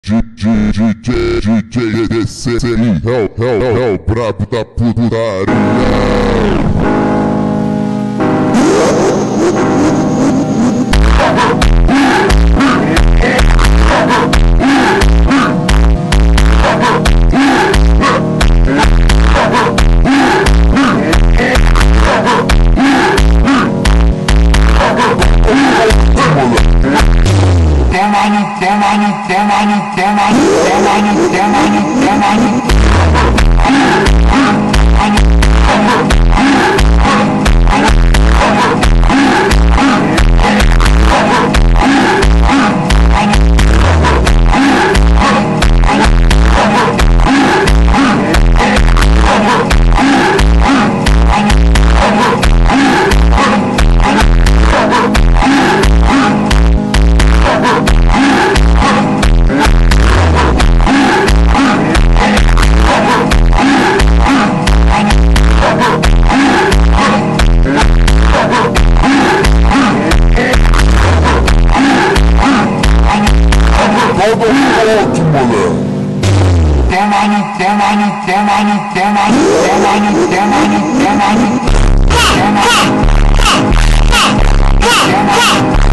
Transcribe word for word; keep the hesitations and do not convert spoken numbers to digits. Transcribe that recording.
D J D J D C C I é o, é o, é o brabo da putaria. Demônio, demônio, demônio, demônio, demônio, demônio, demônio. Demônio, demônio, demônio, demônio, demônio, demônio, demônio, demônio, demônio.